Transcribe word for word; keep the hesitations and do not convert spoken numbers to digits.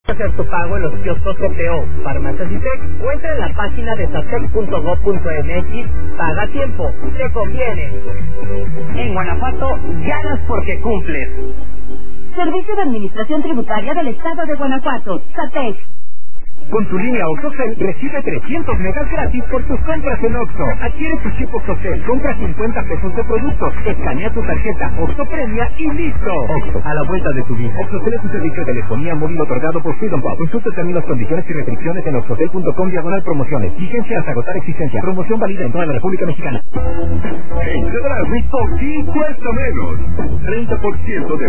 Hacer tu pago en los kioscos C P O, farmacias y Tec, o entra en la página de satec punto gob punto m x. Paga a tiempo, te conviene. En Guanajuato, ganas porque cumples. Servicio de Administración Tributaria del Estado de Guanajuato, SATEC. Con tu línea OXXOCEL recibe trescientos megas gratis por tus compras en Oxxo. Adquiere tu chip OXXOCEL, compra cincuenta pesos de productos, escanea tu tarjeta Oxxo Premia y listo. Oxxo, a la vuelta de tu vida. OXXOCEL es un servicio de telefonía móvil otorgado por Freedom Pop. Consulta términos, condiciones y restricciones en oxxocel punto com diagonal promociones. Vigencia hasta agotar existencia. Promoción válida en toda la República Mexicana. En Chedraui por ti cuesta menos. treinta por ciento de